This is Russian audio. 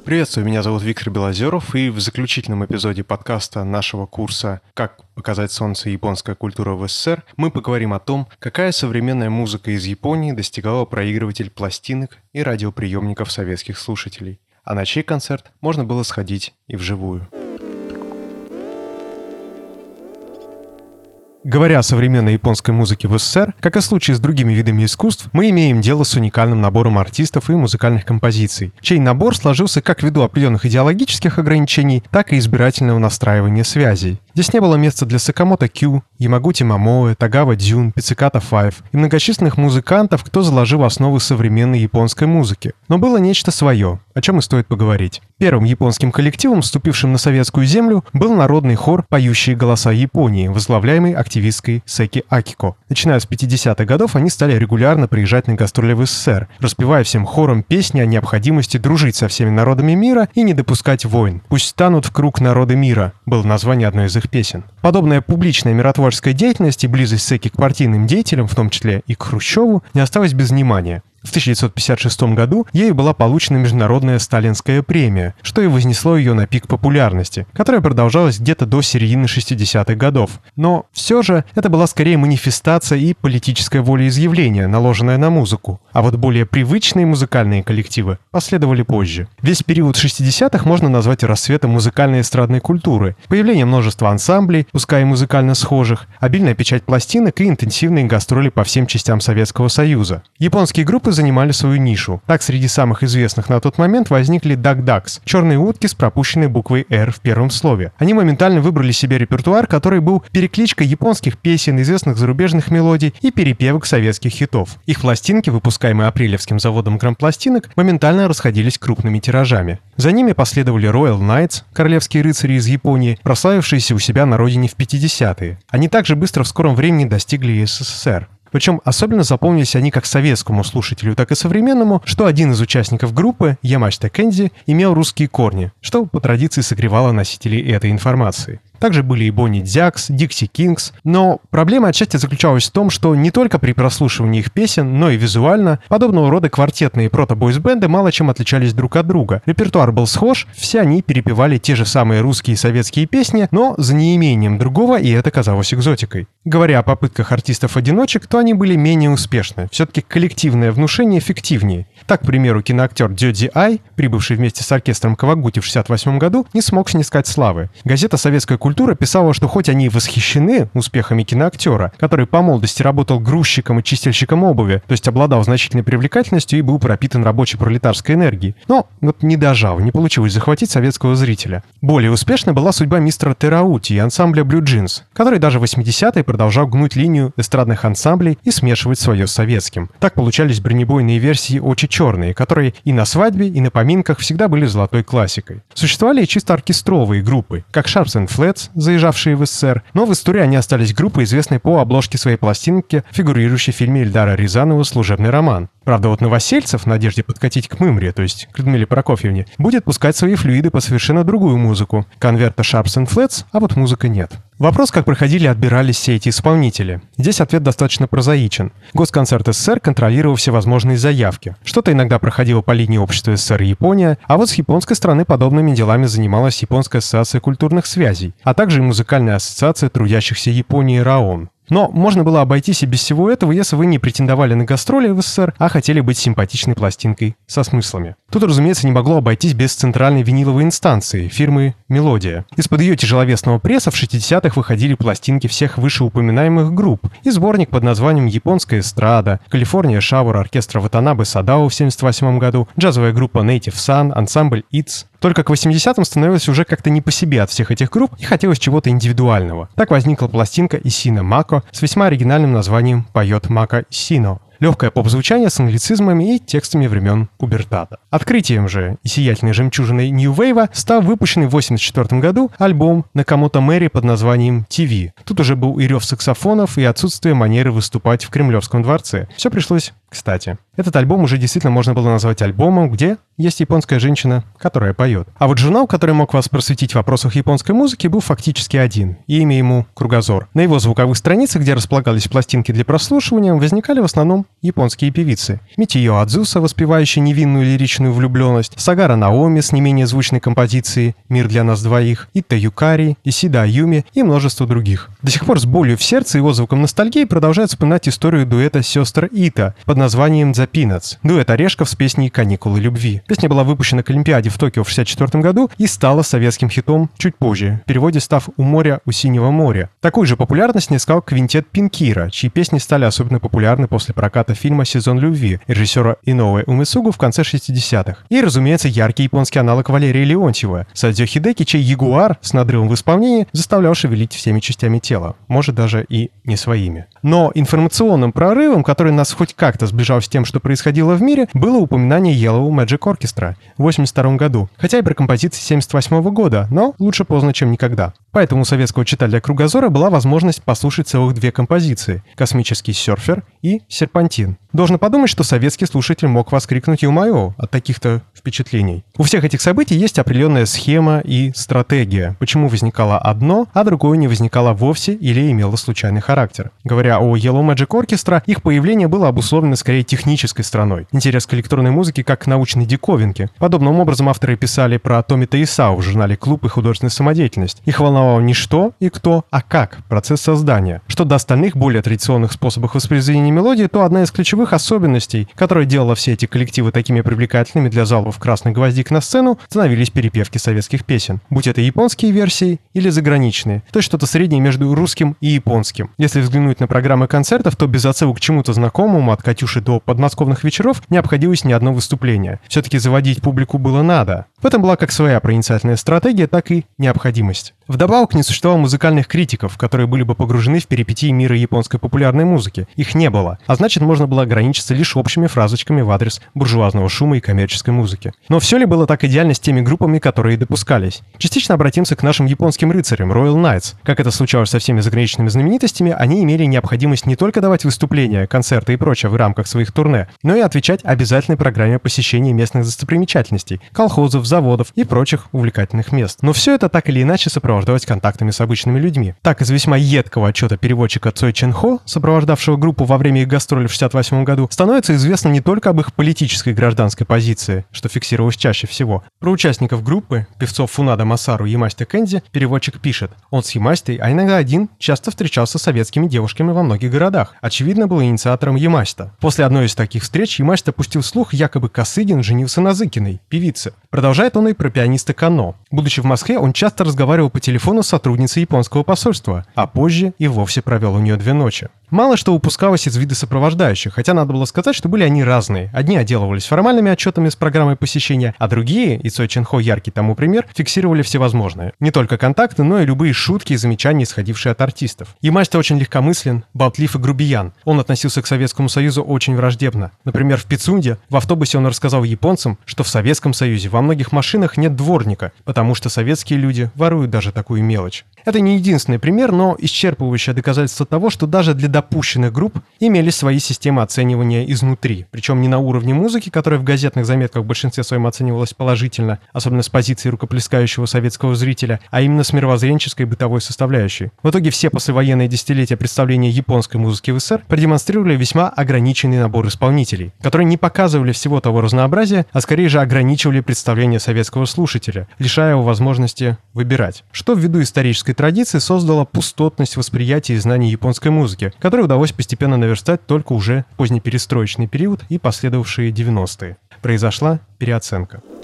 Приветствую, меня зовут Виктор Белозеров, и в заключительном эпизоде подкаста нашего курса «Как показать солнце. Японская культура в СССР» мы поговорим о том, какая современная музыка из Японии достигала проигрыватель пластинок и радиоприемников советских слушателей, а на чей концерт можно было сходить и вживую. Говоря о современной японской музыке в СССР, как и в случае с другими видами искусств, мы имеем дело с уникальным набором артистов и музыкальных композиций, чей набор сложился как ввиду определенных идеологических ограничений, так и избирательного настраивания связей. Здесь не было места для Сакамото Кью, Ямагути Мамоэ, Тагава Дзюн, Пицциката 5 и многочисленных музыкантов, кто заложил основы современной японской музыки. Но было нечто свое, о чем и стоит поговорить. Первым японским коллективом, вступившим на советскую землю, был народный хор «Поющие голоса Японии», возглавляемый активисткой Секи Акико. Начиная с 50-х годов они стали регулярно приезжать на гастроли в СССР, распевая всем хором песни о необходимости дружить со всеми народами мира и не допускать войн. «Пусть станут в круг народы мира» было название одной из их песен. Подобная публичная миротворческая деятельность и близость Секи к партийным деятелям, в том числе и к Хрущеву, не осталась без внимания. В 1956 году ею была получена международная сталинская премия, что и вознесло ее на пик популярности, которая продолжалась где-то до середины 60-х годов. Но все же это была скорее манифестация и политическое волеизъявление, наложенное на музыку. А вот более привычные музыкальные коллективы последовали позже. Весь период 60-х можно назвать расцветом музыкальной эстрадной культуры, появление множества ансамблей, пускай и музыкально схожих, обильная печать пластинок и интенсивные гастроли по всем частям Советского Союза. Японские группы занимали свою нишу. Так, среди самых известных на тот момент возникли Duck Ducks — черные утки с пропущенной буквой «Р» в первом слове. Они моментально выбрали себе репертуар, который был перекличкой японских песен, известных зарубежных мелодий и перепевок советских хитов. Их пластинки, выпускаемые апрелевским заводом грампластинок, моментально расходились крупными тиражами. За ними последовали Royal Knights, королевские рыцари из Японии, прославившиеся у себя на родине в 50-е. Они также быстро в скором времени достигли и СССР. Причем особенно запомнились они как советскому слушателю, так и современному, что один из участников группы, Ямачта Кэнди, имел русские корни, что по традиции согревало носителей этой информации. Также были и Бонни Дзякс, Дикси Кингс, но проблема отчасти заключалась в том, что не только при прослушивании их песен, но и визуально подобного рода квартетные и прото-бойс-бенды мало чем отличались друг от друга. Репертуар был схож, все они перепевали те же самые русские и советские песни, но за неимением другого, и это казалось экзотикой. Говоря о попытках артистов-одиночек, то они были менее успешны. Все-таки коллективное внушение эффективнее. Так, к примеру, киноактер Дёдзи Ай, прибывший вместе с оркестром Кавагути в 1968 году, не смог снискать славы. Газета «Советская культура» писала, что хоть они и восхищены успехами киноактера, который по молодости работал грузчиком и чистильщиком обуви, то есть обладал значительной привлекательностью и был пропитан рабочей пролетарской энергией, но вот не дожал, не получилось захватить советского зрителя. Более успешной была судьба мистера Тераути и ансамбля Blue Jeans, который даже в 80-е продолжал гнуть линию эстрадных ансамблей и смешивать свое с советским. Так получались бронебойные версии «Очи черные», которые и на свадьбе, и на поминках всегда были золотой классикой. Существовали и чисто оркестровые группы, как Sharps and Flats, заезжавшие в СССР, но в истории они остались группой, известной по обложке своей пластинки, фигурирующей в фильме Эльдара Рязанова «Служебный роман». Правда, вот Новосельцев, в надежде подкатить к Мымре, то есть к Людмиле Прокофьевне, будет пускать свои флюиды по совершенно другую музыку. Конверта Sharps and Flats, а вот музыка нет. Вопрос, как проходили и отбирались все эти исполнители. Здесь ответ достаточно прозаичен. Госконцерт СССР контролировал всевозможные заявки. Что-то иногда проходило по линии общества СССР и Япония, а вот с японской стороны подобными делами занималась Японская ассоциация культурных связей, а также и музыкальная ассоциация трудящихся Японии РАОН. Но можно было обойтись и без всего этого, если вы не претендовали на гастроли в СССР, а хотели быть симпатичной пластинкой со смыслами. Тут, разумеется, не могло обойтись без центральной виниловой инстанции, фирмы «Мелодия». Из-под ее тяжеловесного пресса в 60-х выходили пластинки всех вышеупоминаемых групп и сборник под названием «Японская эстрада», «Калифорния Шауэр» оркестра Ватанабе Садао в 1978 году, джазовая группа Native Sun, ансамбль «Итс». Только к 80-м становилось уже как-то не по себе от всех этих групп и хотелось чего-то индивидуального. Так возникла пластинка «Исино Мако» с весьма оригинальным названием «Поет Мако Исино». Легкое поп-звучание с англицизмами и текстами времен пубертата. Открытием же и сиятельной жемчужиной New Wave стал выпущенный в 1984 году альбом Накамото Мэри под названием «ТВ». Тут уже был и рев саксофонов, и отсутствие манеры выступать в Кремлевском дворце. Все пришлось Кстати, этот альбом уже действительно можно было назвать альбомом, где есть японская женщина, которая поет. А вот журнал, который мог вас просветить в вопросах японской музыки, был фактически один, и имя ему «Кругозор». На его звуковых страницах, где располагались пластинки для прослушивания, возникали в основном японские певицы. Митиё Адзуса, воспевающая невинную лиричную влюбленность, Сагара Наоми с не менее звучной композицией «Мир для нас двоих», Итта Юкари, Исида Аюми и множество других. До сих пор с болью в сердце и отзвуком ностальгии продолжают вспоминать историю дуэта сестр Ита под названием «The Peanuts», дуэт Орешков с песней «Каникулы любви». Песня была выпущена к Олимпиаде в Токио в 1964 году и стала советским хитом чуть позже, в переводе став «У моря, у синего моря». Такую же популярность снискал квинтет Пинкира, чьи песни стали особенно популярны после проката фильма «Сезон любви» режиссера Иноуэ Умэсугу в конце 60-х. И, разумеется, яркий японский аналог Валерия Леонтьева, Садзё Хидеки, чей «Ягуар» с надрывом в исполнении заставлял шевелить всеми частями тела, может даже и не своими. Но информационным прорывом, который нас хоть как-то сближал с тем, что происходило в мире, было упоминание Yellow Magic Orchestra в 1982 году, хотя и про композиции 1978 года, но лучше поздно, чем никогда. Поэтому у советского читателя «Кругозора» была возможность послушать целых две композиции — «Космический серфер» и «Серпантин». Должен подумать, что советский слушатель мог воскликнуть «Ё-моё» от таких-то впечатлений. У всех этих событий есть определенная схема и стратегия, почему возникало одно, а другое не возникало вовсе или имело случайный характер. Говоря о Yellow Magic Orchestra, их появление было обусловлено скорее технической стороной. Интерес к электронной музыке как к научной диковинке. Подобным образом авторы писали про Томита Исао в журнале «Клуб» и «Художественная самодеятельность». Их волновало не что и кто, а как процесс создания. Что до остальных более традиционных способов воспроизведения мелодии, то одна из ключевых особенностей, которая делала все эти коллективы такими привлекательными для залов красных гвоздик на сцену, становились перепевки советских песен. Будь это японские версии или заграничные, то есть что-то среднее между русским и японским. Если взглянуть на программы концертов, то без отсылок к чему-то знакомому, от «Катюши» до «Подмосковных вечеров», не обходилось ни одно выступление. Все-таки заводить публику было надо. В этом была как своя проницательная стратегия, так и необходимость. Вдобавок не существовало музыкальных критиков, которые были бы погружены в перипетии мира японской популярной музыки. Их не было, а значит, можно было ограничиться лишь общими фразочками в адрес буржуазного шума и коммерческой музыки. Но все ли было так идеально с теми группами, которые допускались? Частично обратимся к нашим японским рыцарям, Royal Knights. Как это случалось со всеми заграничными знаменитостями, они имели необходимость не только давать выступления, концерты и прочее в рамках своих турне, но и отвечать обязательной программе посещения местных достопримечательностей, колхозов, заводов и прочих увлекательных мест. Но все это так или иначе сопровождалось контактами с обычными людьми. Так, из весьма едкого отчета переводчика Цой Чен Хо, сопровождавшего группу во время их гастролей в 1968 году, становится известно не только об их политической и гражданской позиции, что фиксировалось чаще всего. Про участников группы, певцов Фунада Масару и Ямасита Кэнди, переводчик пишет: он с Ямаситой, а иногда один, часто встречался с советскими девушками во многих городах. Очевидно, был инициатором Ямасита. После одной из таких встреч Ямасита пустил слух, якобы Косыгин женился на Зыкиной, певице. Продолжает он и про пианиста Кано. Будучи в Москве, он часто разговаривал по телефону с сотрудницей японского посольства, а позже и вовсе провел у нее 2 ночи. Мало что упускалось из вида сопровождающих, хотя надо было сказать, что были они разные. Одни отделывались формальными отчетами с программой посещения, а другие, и Цой Чен Хо яркий тому пример, фиксировали всевозможное. Не только контакты, но и любые шутки и замечания, исходившие от артистов. Ямасита очень легкомыслен, болтлив и грубиян. Он относился к Советскому Союзу очень враждебно. Например, в Пицунде в автобусе он рассказал японцам, что в Советском Союзе во многих машинах нет дворника, потому что советские люди воруют даже такую мелочь. Это не единственный пример, но исчерпывающее доказательство того, что даже для допущенных групп имелись свои системы оценивания изнутри. Причем не на уровне музыки, которая в газетных заметках в большинстве своем оценивалась положительно, особенно с позиции рукоплескающего советского зрителя, а именно с мировоззренческой и бытовой составляющей. В итоге все послевоенные десятилетия представления японской музыки в СССР продемонстрировали весьма ограниченный набор исполнителей, которые не показывали всего того разнообразия, а скорее же ограничивали представление советского слушателя, лишая его возможности выбирать. Что ввиду исторической традиции создала пустотность восприятия и знаний японской музыки, которой удалось постепенно наверстать только уже в позднеперестроечный период и последовавшие 90-е. Произошла переоценка.